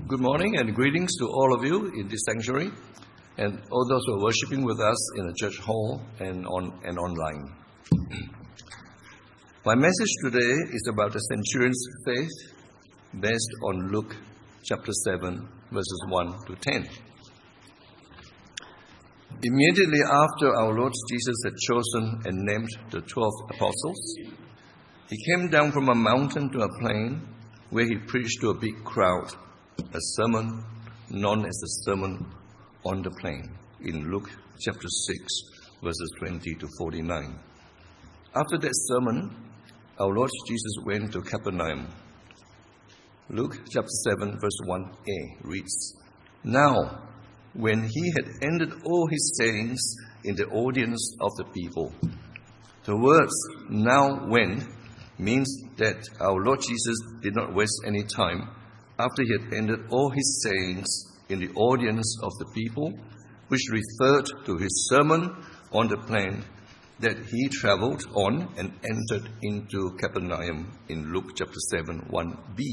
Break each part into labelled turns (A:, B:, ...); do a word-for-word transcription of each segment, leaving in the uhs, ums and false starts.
A: Good morning and greetings to all of you in this sanctuary and all those who are worshiping with us in the church hall and on and online. My message today is about the centurion's faith based on Luke chapter seven, verses one to ten. Immediately after our Lord Jesus had chosen and named the twelve apostles, he came down from a mountain to a plain where he preached to a big crowd, a sermon known as the Sermon on the Plain in Luke chapter six, verses twenty to forty-nine. After that sermon, our Lord Jesus went to Capernaum. Luke chapter seven, verse one a reads, "Now, when he had ended all his sayings in the audience of the people." The words "now when" means that our Lord Jesus did not waste any time after he had ended all his sayings in the audience of the people, which referred to his sermon on the plain that he traveled on and entered into Capernaum in Luke chapter seven, one b.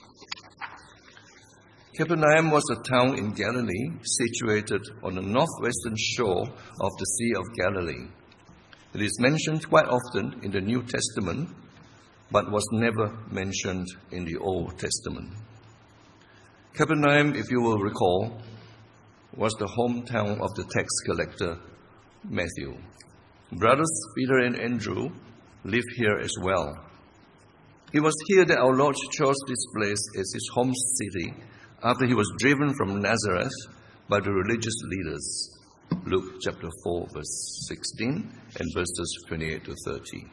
A: Capernaum was a town in Galilee situated on the northwestern shore of the Sea of Galilee. It is mentioned quite often in the New Testament, but was never mentioned in the Old Testament. Capernaum, if you will recall, was the hometown of the tax collector Matthew. Brothers Peter and Andrew lived here as well. It was here that our Lord chose this place as his home city after he was driven from Nazareth by the religious leaders. Luke chapter four, verse sixteen and verses twenty-eight to thirty.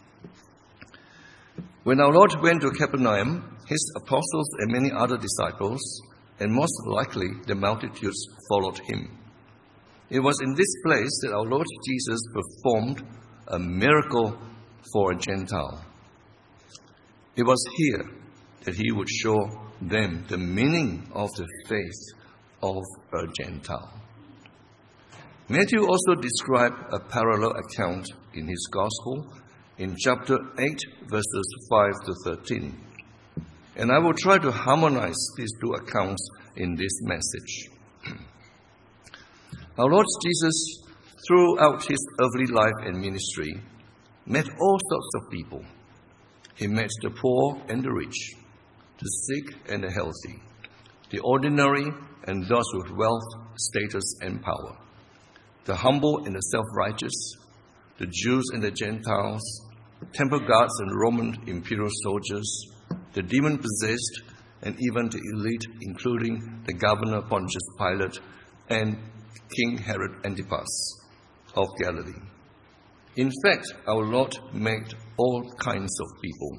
A: When our Lord went to Capernaum, his apostles and many other disciples, and most likely the multitudes, followed him. It was in this place that our Lord Jesus performed a miracle for a Gentile. It was here that he would show them the meaning of the faith of a Gentile. Matthew also described a parallel account in his Gospel in chapter eight, verses five to thirteen. And I will try to harmonize these two accounts in this message. Our Lord Jesus, throughout his earthly life and ministry, met all sorts of people. He met the poor and the rich, the sick and the healthy, the ordinary and those with wealth, status, and power, the humble and the self-righteous, the Jews and the Gentiles, temple guards and Roman imperial soldiers, the demon-possessed, and even the elite, including the governor Pontius Pilate and King Herod Antipas of Galilee. In fact, our Lord met all kinds of people.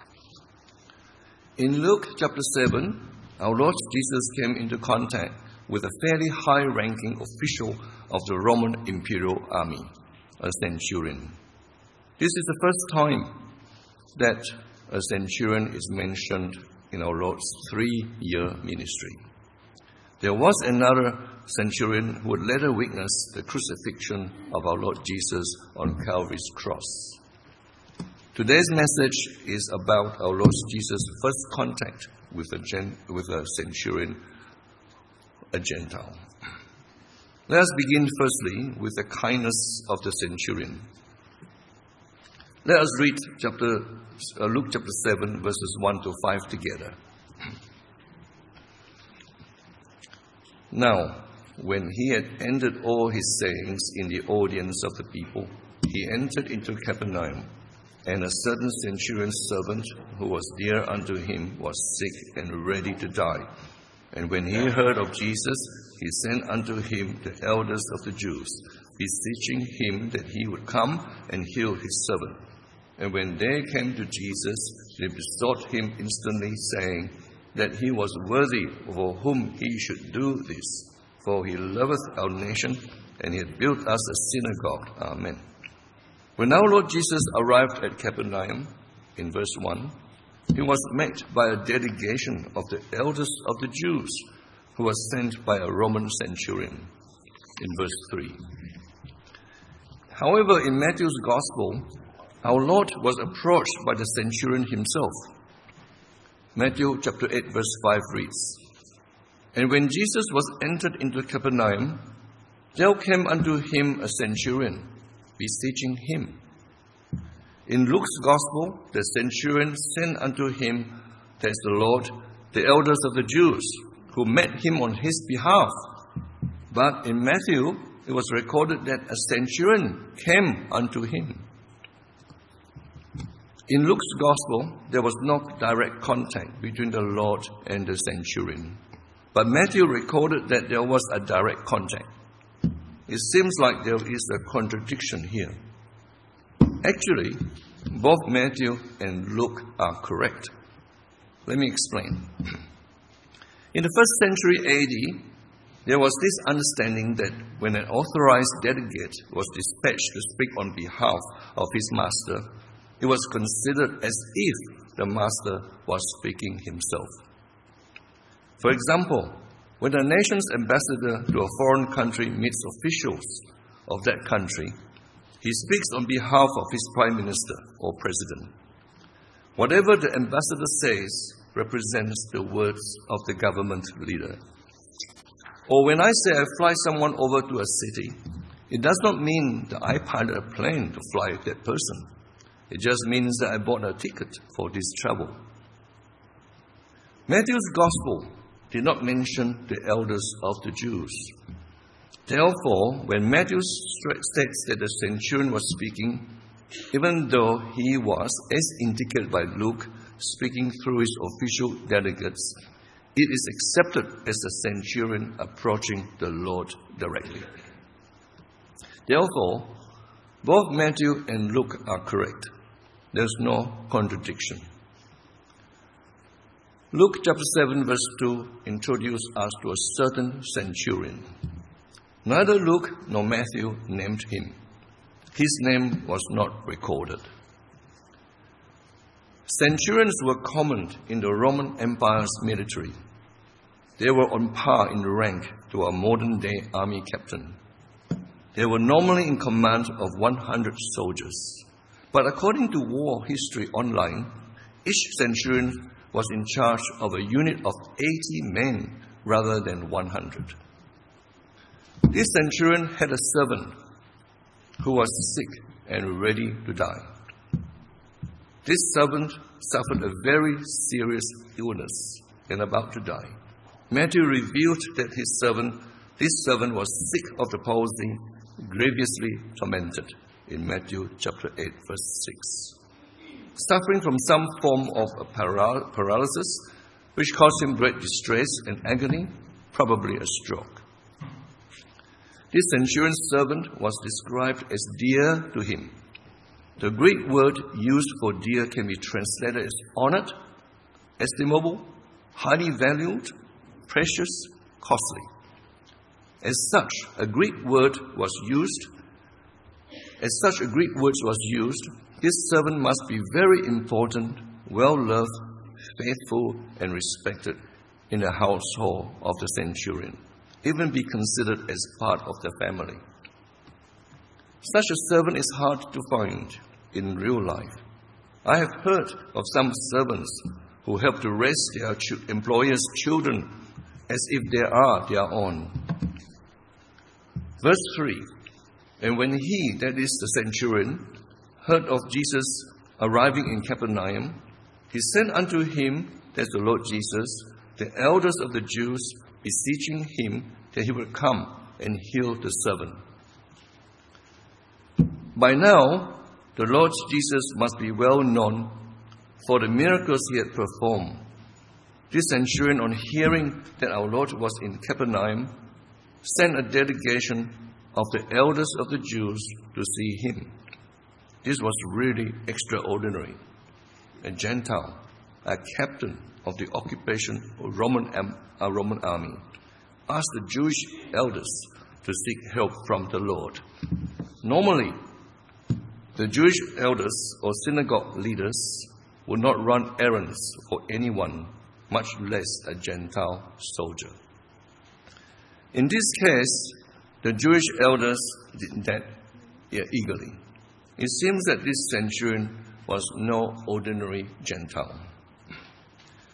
A: In Luke chapter seven, our Lord Jesus came into contact with a fairly high-ranking official of the Roman imperial army, a centurion. This is the first time that a centurion is mentioned in our Lord's three-year ministry. There was another centurion who would later witness the crucifixion of our Lord Jesus on Calvary's cross. Today's message is about our Lord Jesus' first contact with a, gen- with a centurion, a Gentile. Let us begin firstly with the kindness of the centurion. Let us read chapter, uh, Luke chapter seven, verses one to five together. Now, when he had ended all his sayings in the audience of the people, he entered into Capernaum, and a certain centurion's servant who was dear unto him was sick and ready to die. And when he heard of Jesus, he sent unto him the elders of the Jews, beseeching him that he would come and heal his servant. And when they came to Jesus, they besought him instantly, saying that he was worthy for whom he should do this, for he loveth our nation, and he had built us a synagogue. Amen. When our Lord Jesus arrived at Capernaum, in verse one, he was met by a delegation of the elders of the Jews, who was sent by a Roman centurion, in verse three. However, in Matthew's Gospel, our Lord was approached by the centurion himself. Matthew chapter eight, verse five reads, And when Jesus was entered into Capernaum, there came unto him a centurion, beseeching him. In Luke's Gospel, the centurion sent unto him, that's the Lord, the elders of the Jews, who met him on his behalf. But in Matthew, it was recorded that a centurion came unto him. In Luke's Gospel, there was no direct contact between the Lord and the centurion. But Matthew recorded that there was a direct contact. It seems like there is a contradiction here. Actually, both Matthew and Luke are correct. Let me explain. In the first century A D, there was this understanding that when an authorized delegate was dispatched to speak on behalf of his master, it was considered as if the master was speaking himself. For example, when a nation's ambassador to a foreign country meets officials of that country, he speaks on behalf of his prime minister or president. Whatever the ambassador says represents the words of the government leader. Or when I say I fly someone over to a city, it does not mean that I pilot a plane to fly that person. It just means that I bought a ticket for this travel. Matthew's Gospel did not mention the elders of the Jews. Therefore, when Matthew states that the centurion was speaking, even though he was, as indicated by Luke, speaking through his official delegates, it is accepted as a centurion approaching the Lord directly. Therefore, both Matthew and Luke are correct. There's no contradiction. Luke chapter seven verse two introduced us to a certain centurion. Neither Luke nor Matthew named him. His name was not recorded. Centurions were common in the Roman Empire's military. They were on par in rank to a modern-day army captain. They were normally in command of one hundred soldiers. But according to War History Online, each centurion was in charge of a unit of eighty men rather than one hundred. This centurion had a servant who was sick and ready to die. This servant suffered a very serious illness and about to die. Matthew revealed that his servant, this servant was sick of the palsy, grievously tormented, in Matthew chapter eight, verse six. Suffering from some form of a paral- paralysis, which caused him great distress and agony, probably a stroke. This centurion's servant was described as dear to him. The Greek word used for dear can be translated as honored, estimable, highly valued, precious, costly. As such, a Greek word was used. As such a Greek word was used, this servant must be very important, well-loved, faithful, and respected in the household of the centurion, even be considered as part of the family. Such a servant is hard to find in real life. I have heard of some servants who help to raise their ch- employers' children as if they are their own. Verse three, and when he, that is the centurion, heard of Jesus arriving in Capernaum, he sent unto him, that's the Lord Jesus, the elders of the Jews, beseeching him that he would come and heal the servant. By now, the Lord Jesus must be well known for the miracles he had performed. This centurion, on hearing that our Lord was in Capernaum, sent a delegation of the elders of the Jews to see him. This was really extraordinary. A Gentile, a captain of the occupation of Roman, a Roman army, asked the Jewish elders to seek help from the Lord. Normally, the Jewish elders or synagogue leaders would not run errands for anyone, much less a Gentile soldier. In this case, the Jewish elders did that eagerly. It seems that this centurion was no ordinary Gentile.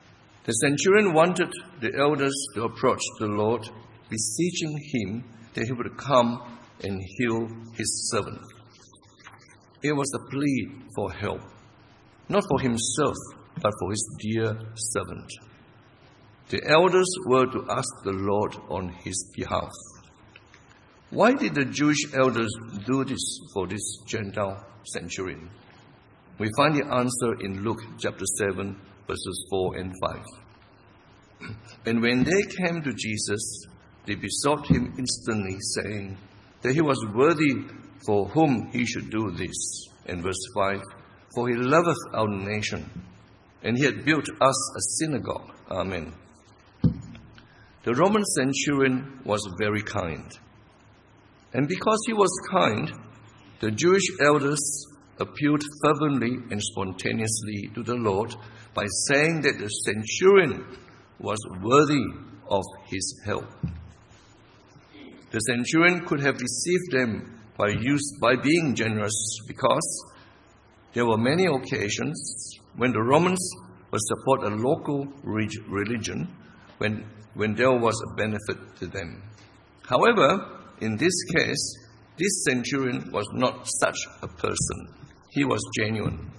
A: The centurion wanted the elders to approach the Lord, beseeching him that he would come and heal his servant. It was a plea for help, not for himself, but for his dear servant. The elders were to ask the Lord on his behalf. Why did the Jewish elders do this for this Gentile centurion? We find the answer in Luke chapter seven, verses four and five. And when they came to Jesus, they besought him instantly, saying that he was worthy for whom he should do this. And verse five, for he loveth our nation, and he had built us a synagogue. Amen. The Roman centurion was very kind. And because he was kind, the Jewish elders appealed fervently and spontaneously to the Lord by saying that the centurion was worthy of his help. The centurion could have deceived them by use, by being generous, because there were many occasions when the Romans would support a local religion when, when there was a benefit to them. However, in this case, this centurion was not such a person. He was genuine.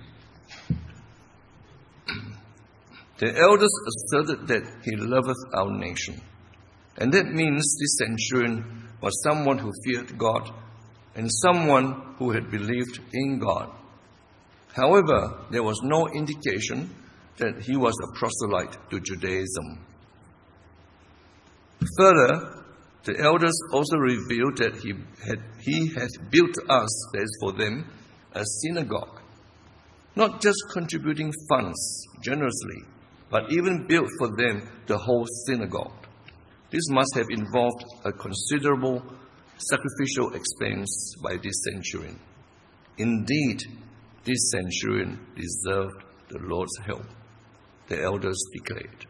A: The elders asserted that he loveth our nation. And that means this centurion was someone who feared God and someone who had believed in God. However, there was no indication that he was a proselyte to Judaism. Further, the elders also revealed that he had, he had built us, that is for them, a synagogue, not just contributing funds generously, but even built for them the whole synagogue. This must have involved a considerable sacrificial expense by this centurion. Indeed, this centurion deserved the Lord's help, the elders declared.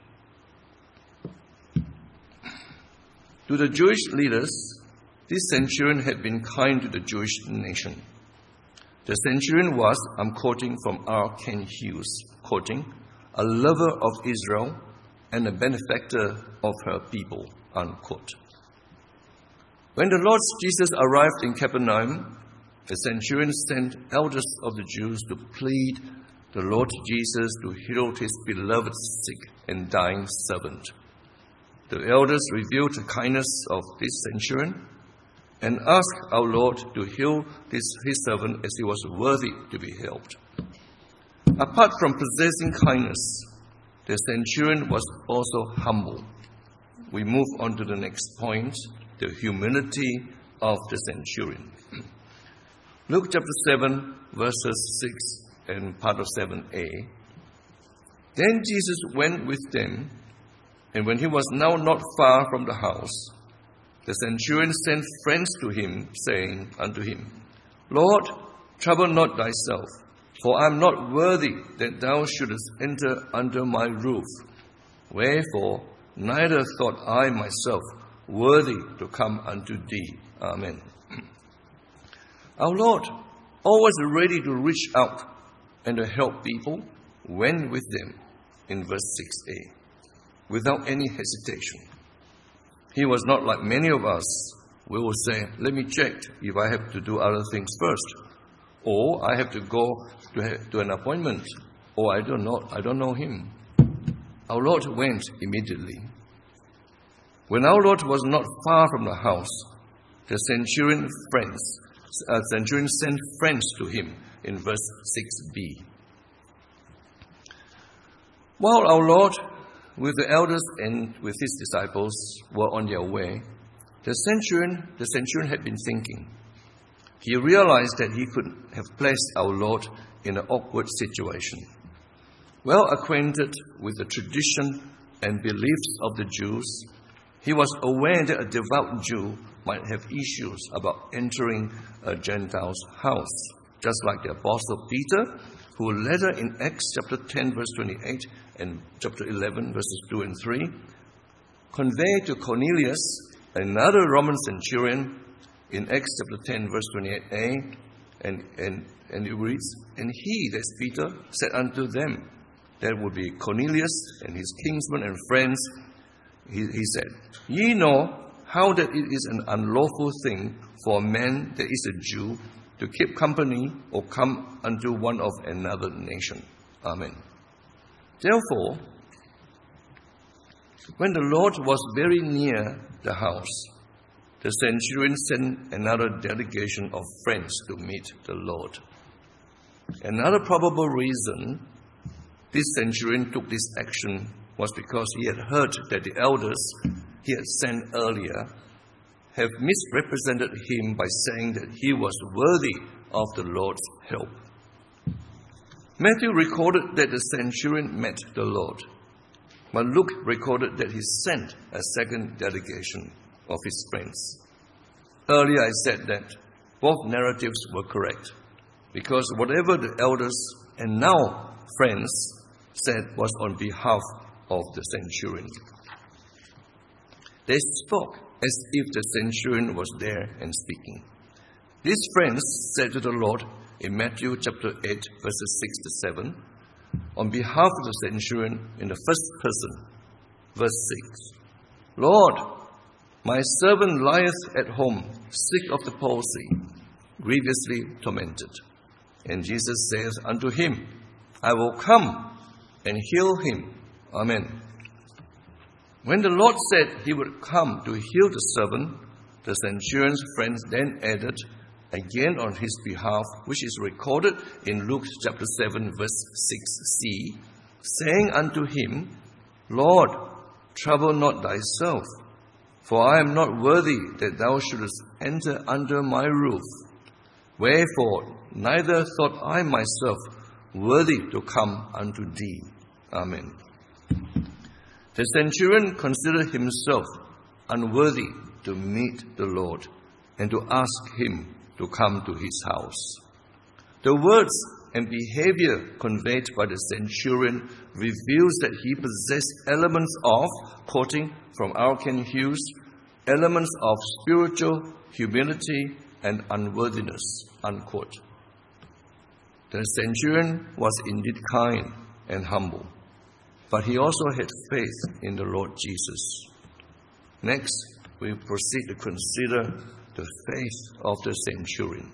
A: To the Jewish leaders, this centurion had been kind to the Jewish nation. The centurion was, I'm quoting from R. Kent Hughes, quoting, a lover of Israel and a benefactor of her people, unquote. When the Lord Jesus arrived in Capernaum, the centurion sent elders of the Jews to plead the Lord Jesus to heal his beloved sick and dying servant. The elders revealed the kindness of this centurion and asked our Lord to heal this, his servant as he was worthy to be helped. Apart from possessing kindness, the centurion was also humble. We move on to the next point, the humility of the centurion. Luke chapter seven, verses six and part of seven a. Then Jesus went with them, and when he was now not far from the house, the centurion sent friends to him, saying unto him, Lord, trouble not thyself, for I am not worthy that thou shouldest enter under my roof. Wherefore, neither thought I myself worthy to come unto thee. Amen. Our Lord, always ready to reach out and to help people, went with them in verse six a, without any hesitation. He was not like many of us. We will say, let me check if I have to do other things first, or I have to go to, to an appointment, or I don't know, I don't know him. Our Lord went immediately. When our Lord was not far from the house, the centurion friends, uh, centurion sent friends to him in verse six b. While our Lord, with the elders and with his disciples, were on their way, the centurion, the centurion had been thinking. He realized that he could have placed our Lord in an awkward situation. Well acquainted with the tradition and beliefs of the Jews, he was aware that a devout Jew might have issues about entering a Gentile's house, just like the Apostle Peter, who later in Acts chapter ten, verse twenty-eight, and chapter eleven, verses two and three, conveyed to Cornelius, another Roman centurion, in Acts chapter ten, verse twenty-eight a, and, and, and it reads, And he, that's Peter, said unto them, that would be Cornelius and his kinsmen and friends, he, he said, "Ye know how that it is an unlawful thing for a man that is a Jew to keep company or come unto one of another nation." Amen. Therefore, when the Lord was very near the house, the centurion sent another delegation of friends to meet the Lord. Another probable reason this centurion took this action was because he had heard that the elders he had sent earlier have misrepresented him by saying that he was worthy of the Lord's help. Matthew recorded that the centurion met the Lord, but Luke recorded that he sent a second delegation of his friends. Earlier I said that both narratives were correct, because whatever the elders and now friends said was on behalf of the centurion. They spoke as if the centurion was there and speaking. These friends said to the Lord in Matthew chapter eight, verses six to seven, on behalf of the centurion in the first person, verse six, "Lord, my servant lieth at home, sick of the palsy, grievously tormented." And Jesus saith unto him, "I will come and heal him." Amen. When the Lord said he would come to heal the servant, the centurion's friends then added, again on his behalf, which is recorded in Luke chapter seven, verse six c, saying unto him, "Lord, trouble not thyself, for I am not worthy that thou shouldest enter under my roof. Wherefore, neither thought I myself worthy to come unto thee." Amen. The centurion considered himself unworthy to meet the Lord and to ask him to come to his house. The words and behavior conveyed by the centurion reveals that he possessed elements of, quoting from R. Kent Hughes, elements of spiritual humility and unworthiness, unquote. The centurion was indeed kind and humble, but he also had faith in the Lord Jesus. Next, we proceed to consider the faith of the centurion.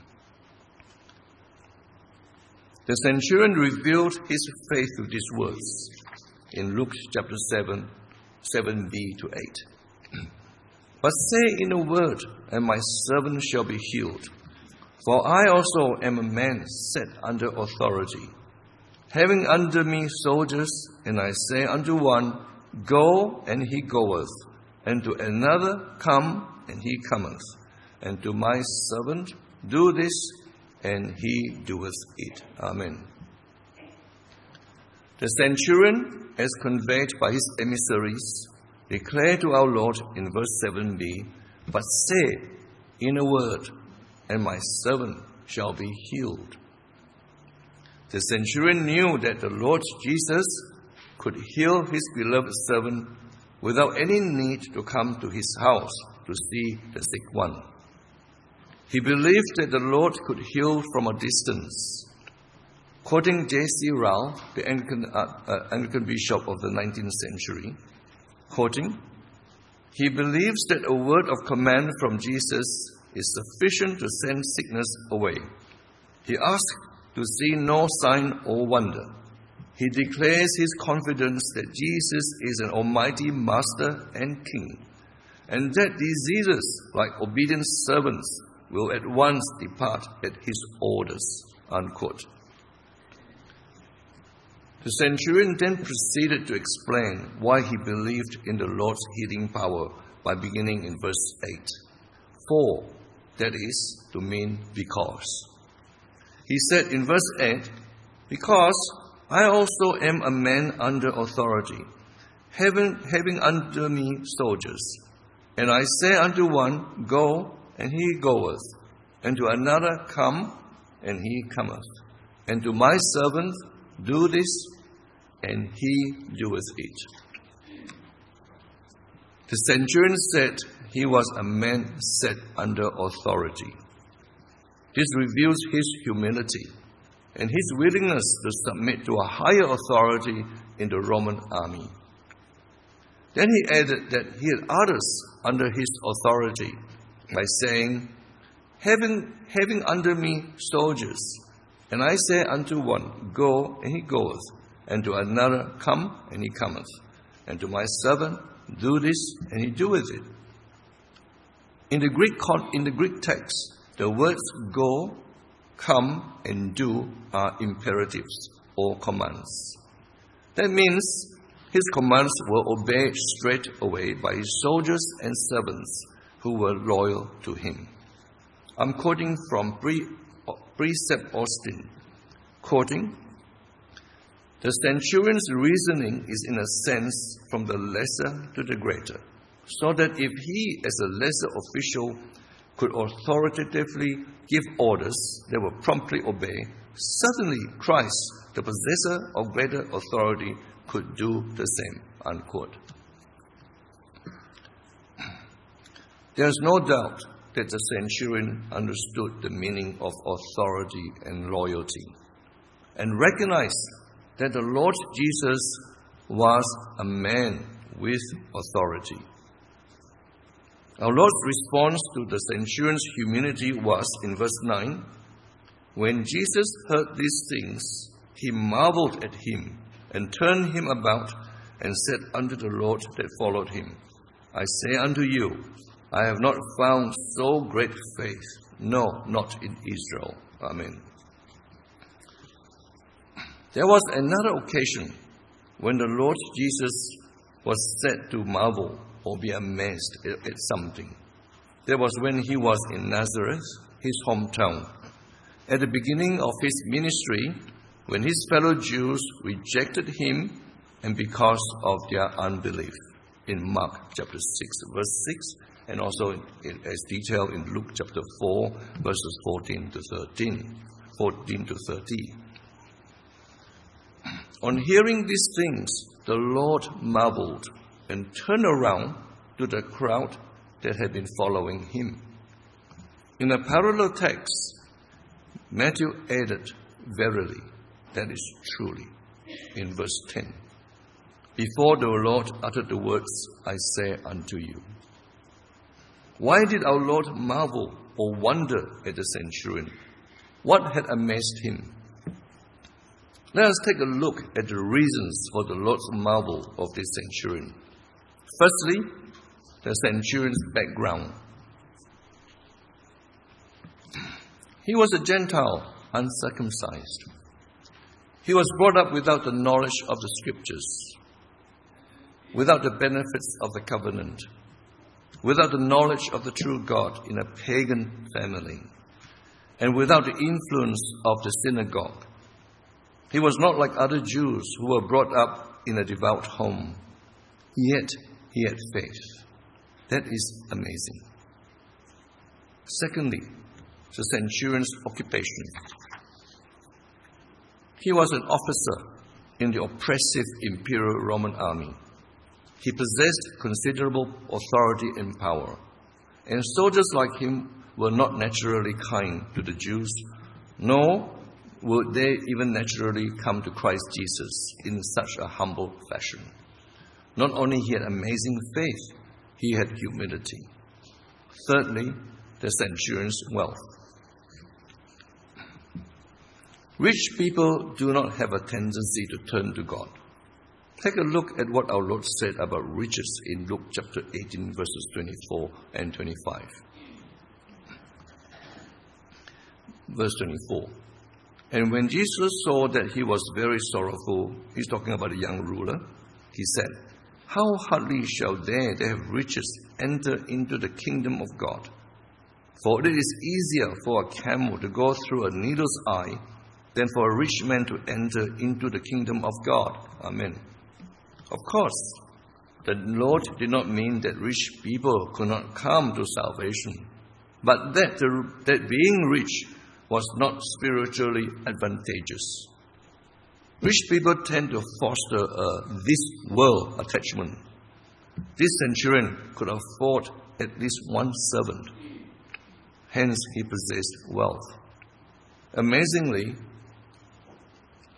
A: The centurion revealed his faith with these words in Luke chapter seven, seven b to eight. "But say in a word, and my servant shall be healed. For I also am a man set under authority, having under me soldiers, and I say unto one, Go, and he goeth, and to another, Come, and he cometh, and to my servant, Do this, and he doeth it." Amen. The centurion, as conveyed by his emissaries, declared to our Lord in verse seven b, "But say in a word, and my servant shall be healed." The centurion knew that the Lord Jesus could heal his beloved servant without any need to come to his house to see the sick one. He believed that the Lord could heal from a distance. Quoting J C Ryle, the Anglican, uh, uh, Anglican bishop of the nineteenth century, quoting, "He believes that a word of command from Jesus is sufficient to send sickness away. He asks to see no sign or wonder. He declares his confidence that Jesus is an almighty master and king, and that diseases, like obedient servants, will at once depart at his orders." Unquote. The centurion then proceeded to explain why he believed in the Lord's healing power by beginning in verse eight. For, that is, to mean because. He said in verse eight, "Because I also am a man under authority, having, having under me soldiers. And I say unto one, Go, and he goeth, and to another, Come, and he cometh, and to my servant, Do this, and he doeth it." The centurion said he was a man set under authority. This reveals his humility and his willingness to submit to a higher authority in the Roman army. Then he added that he had others under his authority by saying, having, having under me soldiers, and I say unto one, Go, and he goeth, and to another, Come, and he cometh, and to my servant, Do this, and he doeth it. In the Greek, in the Greek text, the words go, come, and do are imperatives or commands. That means his commands were obeyed straight away by his soldiers and servants who were loyal to him. I'm quoting from Precept Austin, quoting, the centurion's reasoning is in a sense from the lesser to the greater, so that if he as a lesser official could authoritatively give orders they were promptly obeyed, certainly Christ, the possessor of greater authority, could do the same, unquote. There is no doubt that the centurion understood the meaning of authority and loyalty and recognized that the Lord Jesus was a man with authority. Our Lord's response to the centurion's humility was in verse nine, when Jesus heard these things, he marveled at him and turned him about and said unto the Lord that followed him, I say unto you, I have not found so great faith, no, not in Israel. Amen. There was another occasion when the Lord Jesus was said to marvel or be amazed at something. That was when he was in Nazareth, his hometown. At the beginning of his ministry, when his fellow Jews rejected him and because of their unbelief, in Mark chapter six, verse six, and also in, as detailed in Luke chapter four, verses fourteen to thirteen, fourteen to thirty. On hearing these things, the Lord marveled and turned around to the crowd that had been following him. In a parallel text, Matthew added, verily, that is truly, in verse ten. Before the Lord uttered the words, I say unto you. Why did our Lord marvel or wonder at the centurion? What had amazed him? Let us take a look at the reasons for the Lord's marvel of this centurion. Firstly, the centurion's background. He was a Gentile, uncircumcised. He was brought up without the knowledge of the Scriptures, without the benefits of the covenant, without the knowledge of the true God in a pagan family, and without the influence of the synagogue. He was not like other Jews who were brought up in a devout home. Yet he had faith. That is amazing. Secondly, the centurion's occupation. He was an officer in the oppressive imperial Roman army. He possessed considerable authority and power, and soldiers like him were not naturally kind to the Jews, nor would they even naturally come to Christ Jesus in such a humble fashion. Not only he had amazing faith, he had humility. Thirdly, the centurion's wealth. Rich people do not have a tendency to turn to God. Take a look at what our Lord said about riches in Luke chapter eighteen, verses twenty-four and twenty-five. Verse twenty-four. And when Jesus saw that he was very sorrowful, he's talking about a young ruler, he said, how hardly shall they that have riches enter into the kingdom of God? For it is easier for a camel to go through a needle's eye than for a rich man to enter into the kingdom of God. Amen. Of course, the Lord did not mean that rich people could not come to salvation, but that, the, that being rich was not spiritually advantageous. Rich people tend to foster a this world attachment. This centurion could afford at least one servant. Hence, he possessed wealth. Amazingly,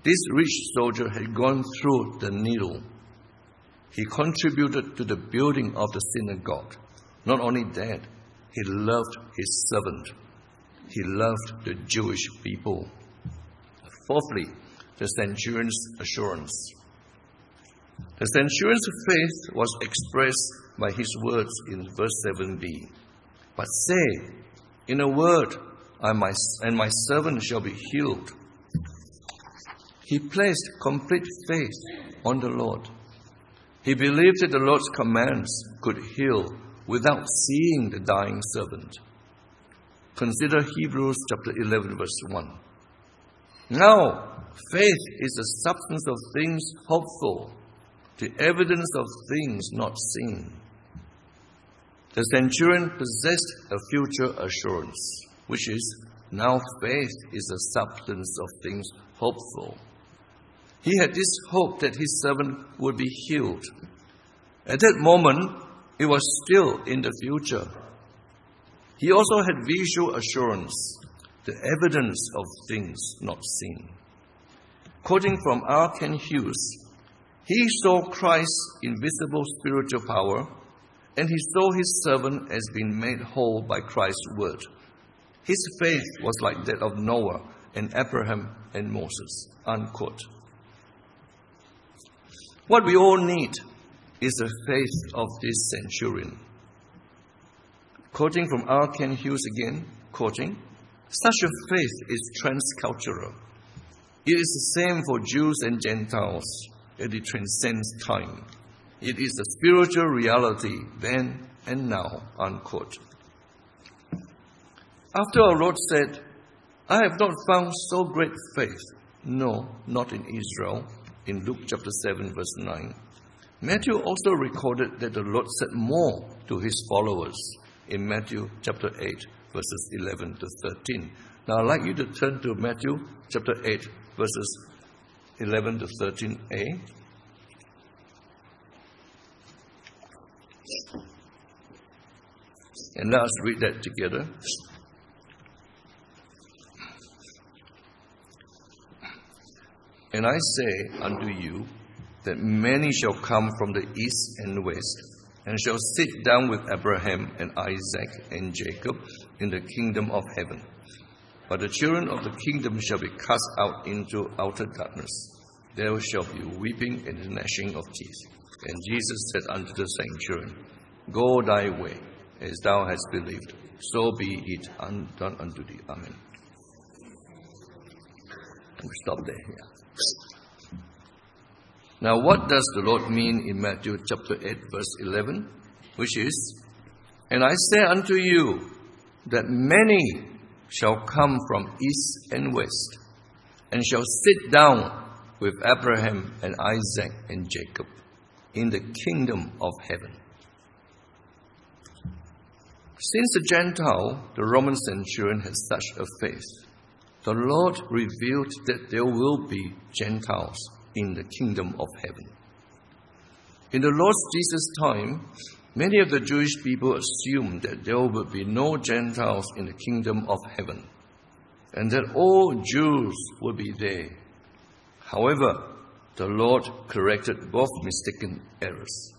A: This rich soldier had gone through the needle. He contributed to the building of the synagogue. Not only that, he loved his servant. He loved the Jewish people. Fourthly, the centurion's assurance. The centurion's faith was expressed by his words in verse seven b. But say, in a word, I my, and my servant shall be healed. He placed complete faith on the Lord. He believed that the Lord's commands could heal without seeing the dying servant. Consider Hebrews chapter eleven, verse one. Now, faith is the substance of things hoped for, the evidence of things not seen. The centurion possessed a future assurance, which is, now faith is the substance of things hoped for. He had this hope that his servant would be healed. At that moment, it was still in the future. He also had visual assurance, the evidence of things not seen. Quoting from R. Kent Hughes, he saw Christ's invisible spiritual power, and he saw his servant as being made whole by Christ's word. His faith was like that of Noah and Abraham and Moses. Unquote. What we all need is the faith of this centurion. Quoting from R. Kent Hughes again, quoting, such a faith is transcultural. It is the same for Jews and Gentiles, and it transcends time. It is a spiritual reality then and now, unquote. After our Lord said, I have not found so great faith, no, not in Israel, in Luke chapter seven, verse nine, Matthew also recorded that the Lord said more to his followers in Matthew chapter eight, verses eleven to thirteen. Now I'd like you to turn to Matthew chapter eight, verses eleven to thirteen a. And let us read that together. And I say unto you that many shall come from the east and west, and shall sit down with Abraham and Isaac and Jacob in the kingdom of heaven. But the children of the kingdom shall be cast out into outer darkness. There shall be weeping and gnashing of teeth. And Jesus said unto the centurion, Go thy way, as thou hast believed, so be it done unto thee. Amen. We stop there. Yeah. Now, what does the Lord mean in Matthew chapter eight, verse eleven? Which is, And I say unto you that many shall come from east and west, and shall sit down with Abraham and Isaac and Jacob in the kingdom of heaven. Since the Gentile, the Roman centurion, had such a faith, the Lord revealed that there will be Gentiles in the kingdom of heaven. In the Lord Jesus' time, many of the Jewish people assumed that there would be no Gentiles in the kingdom of heaven, and that all Jews would be there. However, the Lord corrected both mistaken errors.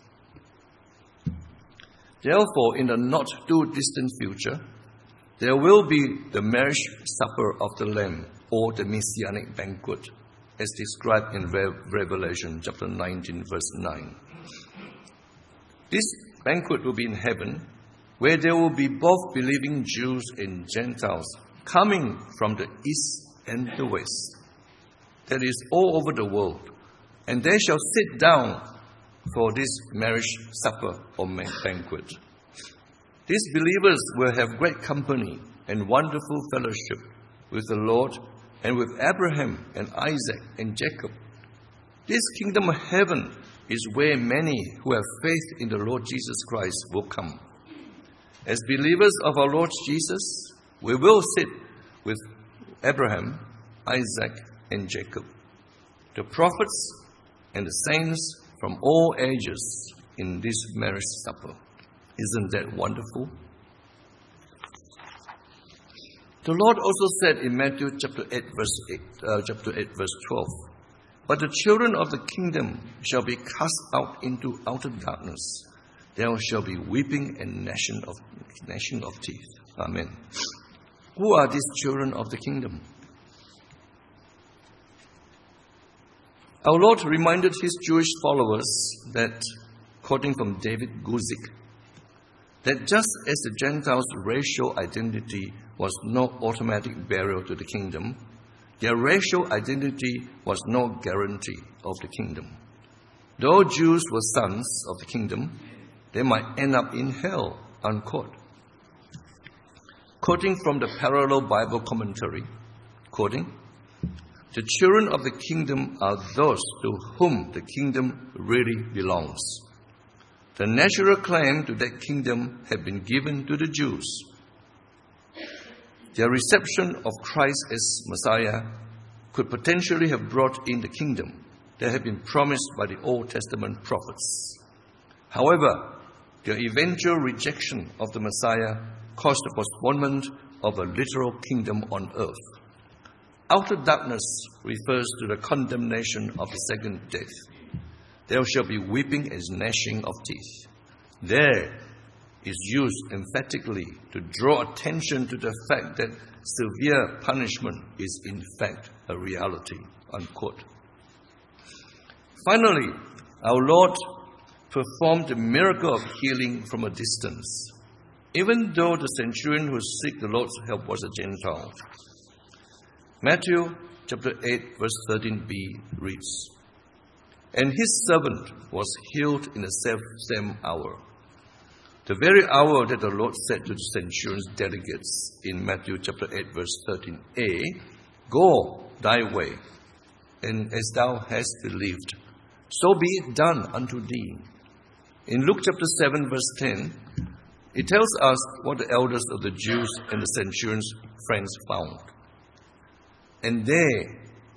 A: Therefore, in the not-too-distant future, there will be the marriage supper of the Lamb, or the Messianic banquet, as described in Revelation chapter nineteen, verse nine. This banquet will be in heaven, where there will be both believing Jews and Gentiles coming from the east and the west, that is, all over the world, and they shall sit down for this marriage supper or banquet. These believers will have great company and wonderful fellowship with the Lord and with Abraham and Isaac and Jacob. This kingdom of heaven is where many who have faith in the Lord Jesus Christ will come. As believers of our Lord Jesus, we will sit with Abraham, Isaac, and Jacob, the prophets and the saints from all ages in this marriage supper. Isn't that wonderful? The Lord also said in Matthew chapter eight, verse eight, uh, chapter eight, verse twelve, But the children of the kingdom shall be cast out into outer darkness. There shall be weeping and gnashing of, gnashing of teeth. Amen. Who are these children of the kingdom? Our Lord reminded his Jewish followers that, quoting from David Guzik, that just as the Gentiles' racial identity was no automatic barrier to the kingdom, their racial identity was no guarantee of the kingdom. Though Jews were sons of the kingdom, they might end up in hell, unquote. Quoting from the Parallel Bible Commentary, quoting, the children of the kingdom are those to whom the kingdom really belongs. The natural claim to that kingdom had been given to the Jews. Their reception of Christ as Messiah could potentially have brought in the kingdom that had been promised by the Old Testament prophets. However, their eventual rejection of the Messiah caused the postponement of a literal kingdom on earth. Outer darkness refers to the condemnation of the second death. There shall be weeping and gnashing of teeth. There is used emphatically to draw attention to the fact that severe punishment is in fact a reality, unquote. Finally, our Lord performed the miracle of healing from a distance, even though the centurion who sought the Lord's help was a Gentile. Matthew chapter eight, verse thirteen b reads, "And his servant was healed in the same hour." The very hour that the Lord said to the centurion's delegates in Matthew chapter eight, verse thirteen a, "Go thy way, and as thou hast believed, so be it done unto thee." In Luke chapter seven, verse ten, it tells us what the elders of the Jews and the centurion's friends found. And there,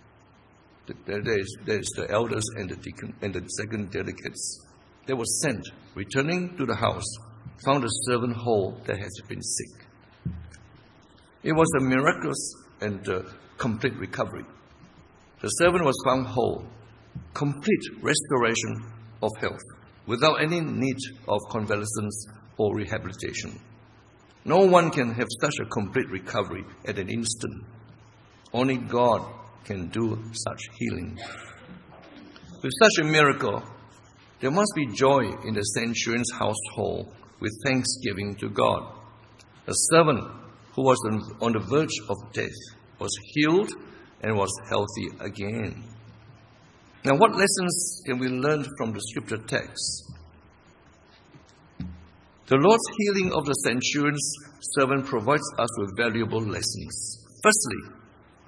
A: there is, there is the elders and the deacon and the second delegates. They were sent, returning to the house, found a servant whole that had been sick. It was a miraculous and uh, complete recovery. The servant was found whole, complete restoration of health, without any need of convalescence or rehabilitation. No one can have such a complete recovery at an instant. Only God can do such healing. With such a miracle, there must be joy in the centurion's household with thanksgiving to God. The servant who was on the verge of death was healed and was healthy again. Now, what lessons can we learn from the scripture text? The Lord's healing of the centurion's servant provides us with valuable lessons. Firstly,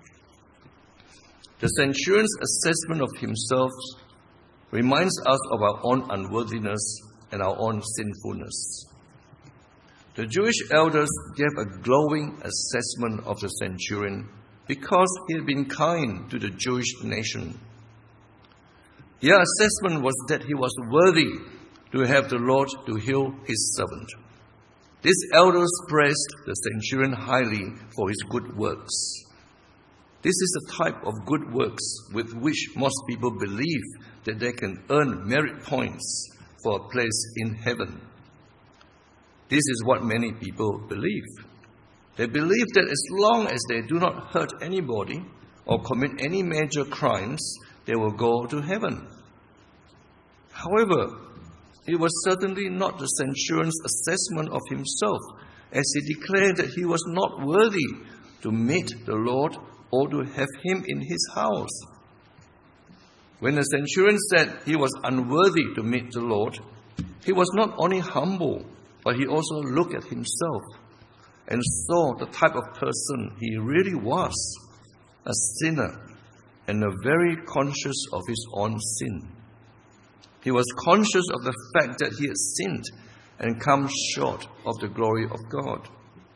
A: the centurion's assessment of himself reminds us of our own unworthiness and our own sinfulness. The Jewish elders gave a glowing assessment of the centurion because he had been kind to the Jewish nation. Their assessment was that he was worthy to have the Lord to heal his servant. These elders praised the centurion highly for his good works. This is a type of good works with which most people believe that they can earn merit points for a place in heaven. This is what many people believe. They believe that as long as they do not hurt anybody or commit any major crimes, they will go to heaven. However, it was certainly not the centurion's assessment of himself, as he declared that he was not worthy to meet the Lord or to have him in his house. When the centurion said he was unworthy to meet the Lord, he was not only humble, but he also looked at himself and saw the type of person he really was, a sinner and a very conscious of his own sin. He was conscious of the fact that he had sinned and come short of the glory of God.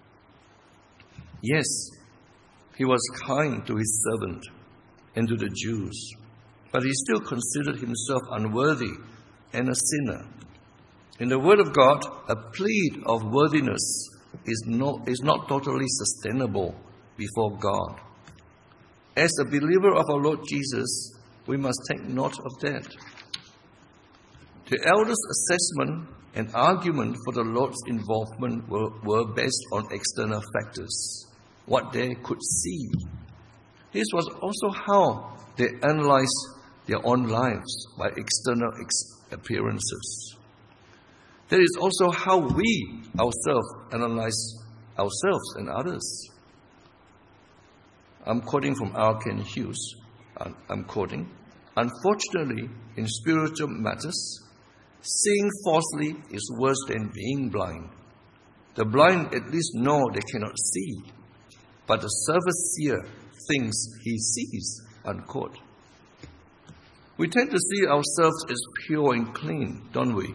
A: Yes, he was kind to his servant and to the Jews, but he still considered himself unworthy and a sinner. In the Word of God, a plea of worthiness is not, is not totally sustainable before God. As a believer of our Lord Jesus, we must take note of that. The elders' assessment and argument for the Lord's involvement were, were based on external factors, what they could see. This was also how they analyzed their own lives by external ex- appearances. That is also how we ourselves analyze ourselves and others. I'm quoting from R. Ken Hughes. I'm quoting, "Unfortunately, in spiritual matters, seeing falsely is worse than being blind. The blind at least know they cannot see, but the surface seer thinks he sees." Unquote. We tend to see ourselves as pure and clean, don't we?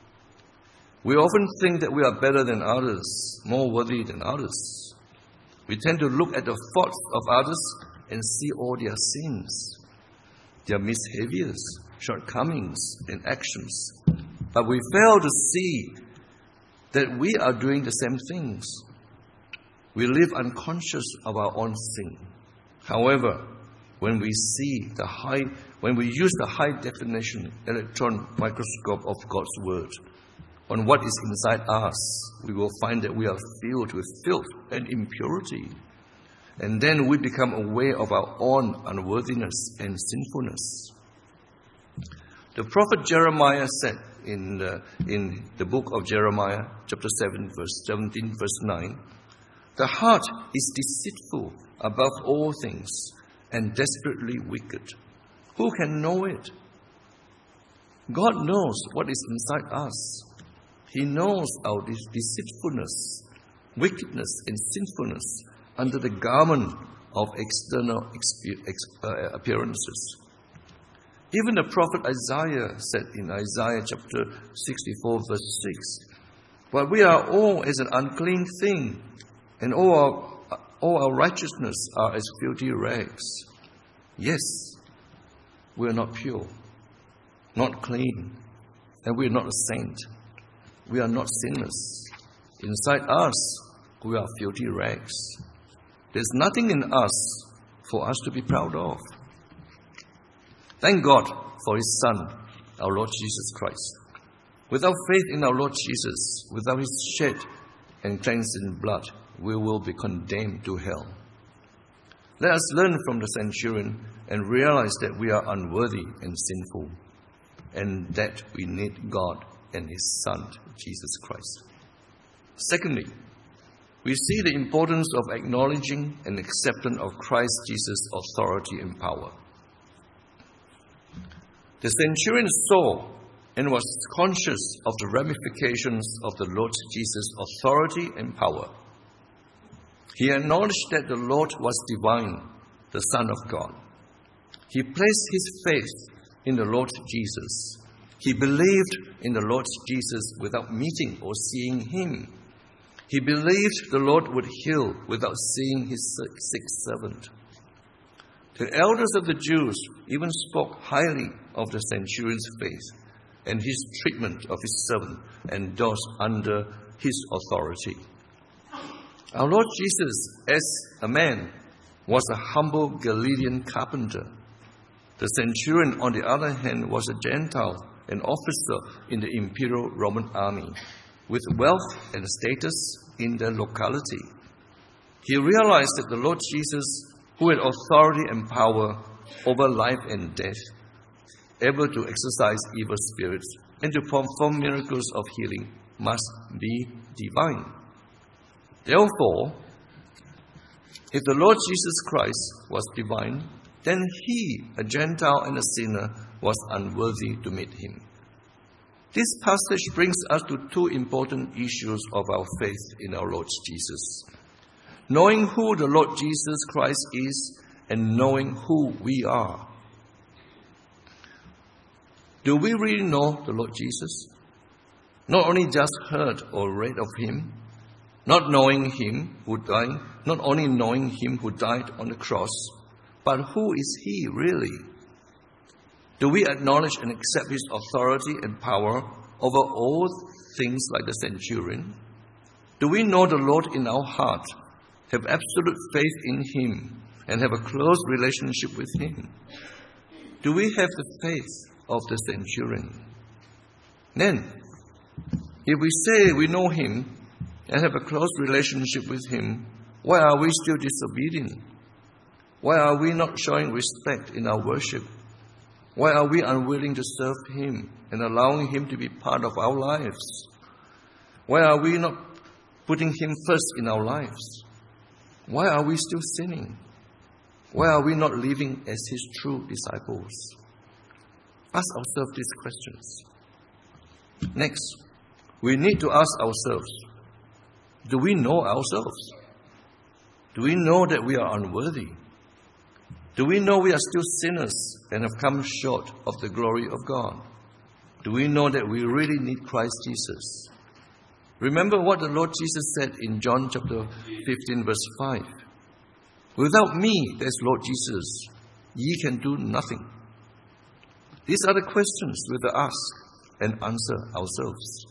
A: We often think that we are better than others, more worthy than others. We tend to look at the faults of others and see all their sins, their misbehaviors, shortcomings, and actions. But we fail to see that we are doing the same things. We live unconscious of our own sin. However, when we see the high, when we use the high-definition electron microscope of God's Word on what is inside us, we will find that we are filled with filth and impurity. And then we become aware of our own unworthiness and sinfulness. The prophet Jeremiah said in the, in the book of Jeremiah, chapter seven, verse seventeen, verse nine, "The heart is deceitful above all things and desperately wicked. Who can know it?" God knows what is inside us. He knows our deceitfulness, wickedness, and sinfulness under the garment of external appearances. Even the prophet Isaiah said in Isaiah chapter sixty-four, verse six, "But we are all as an unclean thing, and all our, all our righteousness are as filthy rags." Yes, we are not pure, not clean, and we are not a saint. We are not sinless. Inside us, we are filthy rags. There's nothing in us for us to be proud of. Thank God for His Son, our Lord Jesus Christ. Without faith in our Lord Jesus, without His shed and cleansing blood, we will be condemned to hell. Let us learn from the centurion and realize that we are unworthy and sinful, and that we need God and His Son, Jesus Christ. Secondly, we see the importance of acknowledging and acceptance of Christ Jesus' authority and power. The centurion saw and was conscious of the ramifications of the Lord Jesus' authority and power. He acknowledged that the Lord was divine, the Son of God. He placed his faith in the Lord Jesus. He believed in the Lord Jesus without meeting or seeing Him. He believed the Lord would heal without seeing His sick servant. The elders of the Jews even spoke highly of the centurion's faith and his treatment of his servant and those under his authority. Our Lord Jesus, as a man, was a humble Galilean carpenter. The centurion, on the other hand, was a Gentile, an officer in the imperial Roman army, with wealth and status in the locality. He realized that the Lord Jesus, who had authority and power over life and death, able to exorcise evil spirits and to perform miracles of healing, must be divine. Therefore, if the Lord Jesus Christ was divine, then he, a Gentile and a sinner, was unworthy to meet Him. This passage brings us to two important issues of our faith in our Lord Jesus: knowing who the Lord Jesus Christ is and knowing who we are. Do we really know the Lord Jesus? Not only just heard or read of Him, not knowing Him who died, not only knowing Him who died on the cross, but who is He really? Do we acknowledge and accept His authority and power over all things like the centurion? Do we know the Lord in our heart, have absolute faith in Him, and have a close relationship with Him? Do we have the faith of the centurion? Then, if we say we know him and have a close relationship with him, why are we still disobedient? Why are we not showing respect in our worship? Why are we unwilling to serve him and allowing him to be part of our lives? Why are we not putting him first in our lives? Why are we still sinning? Why are we not living as his true disciples? Ask ourselves these questions. Next, we need to ask ourselves, do we know ourselves? Do we know that we are unworthy? Do we know we are still sinners and have come short of the glory of God? Do we know that we really need Christ Jesus? Remember what the Lord Jesus said in John chapter fifteen, verse five. Without me, there's Lord Jesus, ye can do nothing. These are the questions we have to ask and answer ourselves.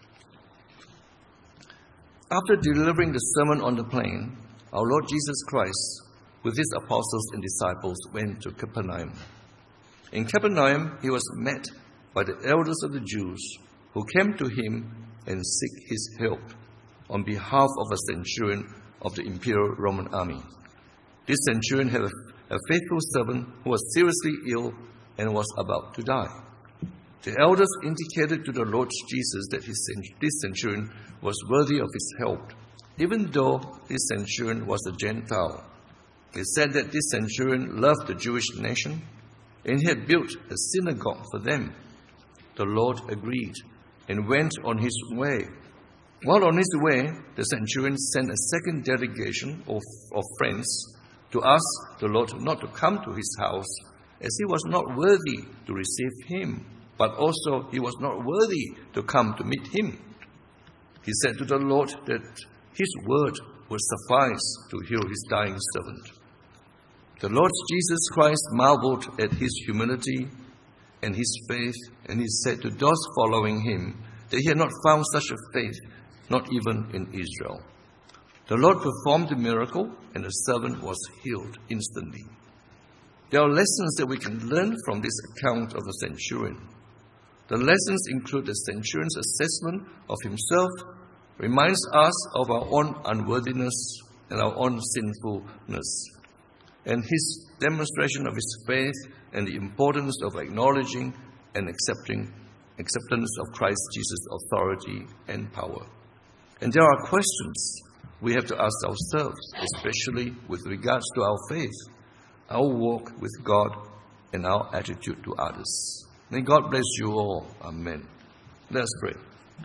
A: After delivering the Sermon on the Plain, our Lord Jesus Christ, with his apostles and disciples, went to Capernaum. In Capernaum, he was met by the elders of the Jews, who came to him and seek his help on behalf of a centurion of the imperial Roman army. This centurion had a, a faithful servant who was seriously ill and was about to die. The elders indicated to the Lord Jesus that his, this centurion was worthy of his help, even though this centurion was a Gentile. They said that this centurion loved the Jewish nation and he had built a synagogue for them. The Lord agreed and went on his way. While on his way, the centurion sent a second delegation of, of friends to ask the Lord not to come to his house, as he was not worthy to receive him, but also he was not worthy to come to meet him. He said to the Lord that his word would suffice to heal his dying servant. The Lord Jesus Christ marveled at his humility and his faith, and he said to those following him that he had not found such a faith, not even in Israel. The Lord performed the miracle, and the servant was healed instantly. There are lessons that we can learn from this account of the centurion. The lessons include the centurion's assessment of himself, reminds us of our own unworthiness and our own sinfulness, and his demonstration of his faith and the importance of acknowledging and accepting acceptance of Christ Jesus' authority and power. And there are questions we have to ask ourselves, especially with regards to our faith, our walk with God, and our attitude to others. May God bless you all. Amen. Let us pray.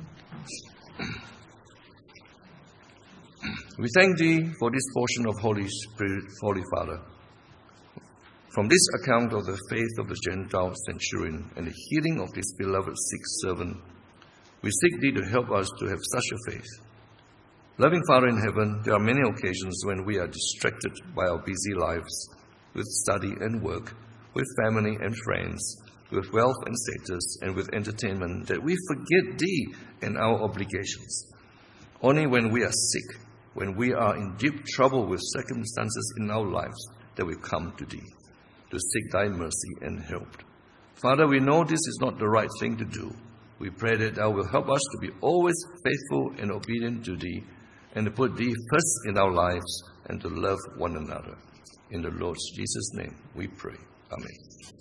A: We thank Thee for this portion of Holy Spirit, Holy Father. From this account of the faith of the Gentile centurion and the healing of this beloved sick servant, we seek Thee to help us to have such a faith. Loving Father in heaven, there are many occasions when we are distracted by our busy lives, with study and work, with family and friends, with wealth and status, and with entertainment, that we forget Thee and our obligations. Only when we are sick, when we are in deep trouble with circumstances in our lives, that we come to Thee, to seek Thy mercy and help. Father, we know this is not the right thing to do. We pray that Thou will help us to be always faithful and obedient to Thee, and to put Thee first in our lives, and to love one another. In the Lord Jesus' name we pray. Amen.